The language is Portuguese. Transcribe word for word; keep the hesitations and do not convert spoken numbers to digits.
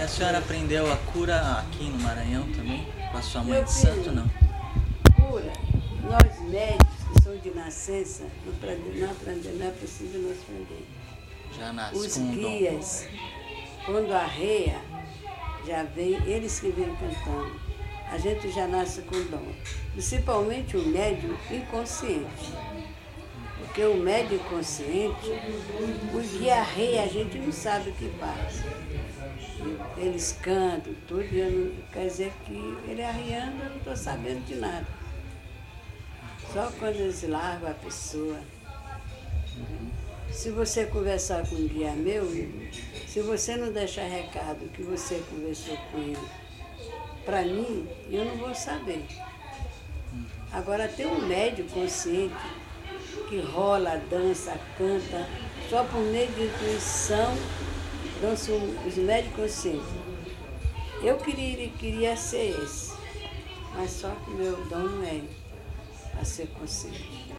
a senhora aprendeu a cura aqui no Maranhão também? Com a sua mãe Meu de filho, santo, não? Cura, nós médicos que somos de nascença, não aprendemos, não aprendemos, não é preciso nós aprender. Já nasce Os com um dom. guias, quando arreia, já vem, eles que vêm cantando. A gente já nasce com dom. Principalmente o médium inconsciente. Porque o médium inconsciente, o guia arreia, a gente não sabe o que passa. Eles cantam, tudo, e eu não, quer dizer que ele arreando, eu não estou sabendo de nada. Só quando eles largam a pessoa. Se você conversar com um guia meu, se você não deixar recado que você conversou com ele, para mim, eu não vou saber. Agora tem um médium consciente que rola, dança, canta, só por meio de intuição, dançam os médios conscientes. Eu queria, queria ser esse, mas só que meu dom não é a ser consciente.